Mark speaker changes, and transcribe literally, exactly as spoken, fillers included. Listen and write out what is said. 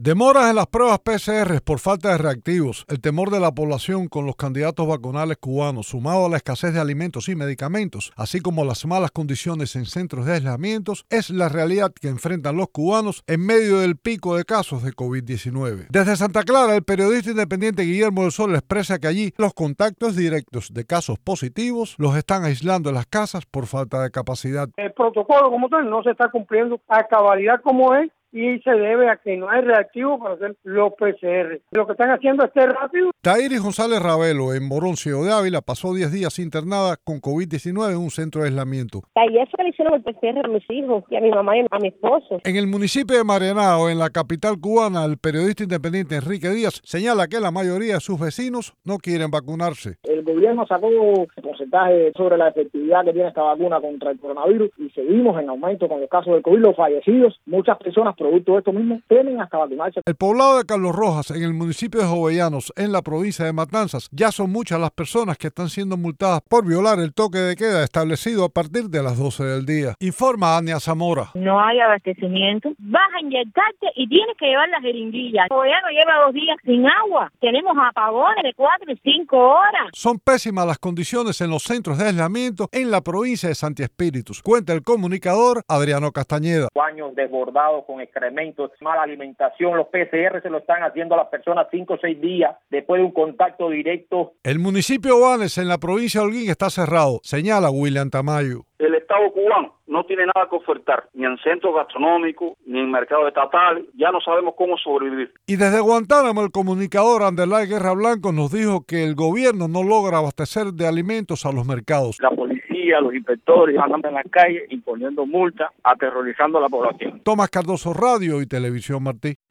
Speaker 1: Demoras en las pruebas P C R por falta de reactivos, el temor de la población con los candidatos vacunales cubanos, sumado a la escasez de alimentos y medicamentos, así como las malas condiciones en centros de aislamientos, es la realidad que enfrentan los cubanos en medio del pico de casos de COVID diecinueve. Desde Santa Clara, el periodista independiente Guillermo del Sol expresa que allí los contactos directos de casos positivos los están aislando en las casas por falta de capacidad.
Speaker 2: El protocolo como tal no se está cumpliendo a cabalidad como es, y se debe a que no hay reactivo para hacer los P C R. Lo que están haciendo es ser rápido.
Speaker 1: Tairis González Ravelo, en Morón, Ciudad de Ávila, pasó diez días internada con COVID diecinueve en un centro de aislamiento.
Speaker 3: Ayer se le hicieron el P C R a mis hijos y a mi mamá y a mi esposo.
Speaker 1: En el municipio de Marianao, en la capital cubana, el periodista independiente Enrique Díaz señala que la mayoría de sus vecinos no quieren vacunarse.
Speaker 4: El gobierno sacó el porcentaje sobre la efectividad que tiene esta vacuna contra el coronavirus y seguimos en aumento con los casos de COVID, los fallecidos. Muchas personas producto de esto mismo temen hasta vacunarse.
Speaker 1: El poblado de Carlos Rojas, en el municipio de Jovellanos, en la provincia de Matanzas, ya son muchas las personas que están siendo multadas por violar el toque de queda establecido a partir de las doce del día. Informa Ania Zamora.
Speaker 5: No hay abastecimiento. Vas a inyectarte y tienes que llevar la jeringuilla. Jovellanos lleva dos días sin agua. Tenemos apagones de cuatro y cinco horas.
Speaker 1: Son pésimas las condiciones en los centros de aislamiento en la provincia de Santi Espíritus, cuenta el comunicador Adriano Castañeda.
Speaker 6: Baños desbordados con excrementos, mala alimentación, los P C R se lo están haciendo a las personas cinco o seis días después de un contacto directo.
Speaker 1: El municipio de Obanes, en la provincia de Holguín, está cerrado, señala William Tamayo.
Speaker 7: El Estado cubano no tiene nada que ofertar, ni en centros gastronómicos, ni en mercados estatales. Ya no sabemos cómo sobrevivir.
Speaker 1: Y desde Guantánamo, el comunicador Anderlay Guerra Blanco nos dijo que el gobierno no logra abastecer de alimentos a los mercados.
Speaker 7: La policía, los inspectores andan en la calle imponiendo multas, aterrorizando a la población.
Speaker 1: Tomás Cardoso, Radio y Televisión Martí.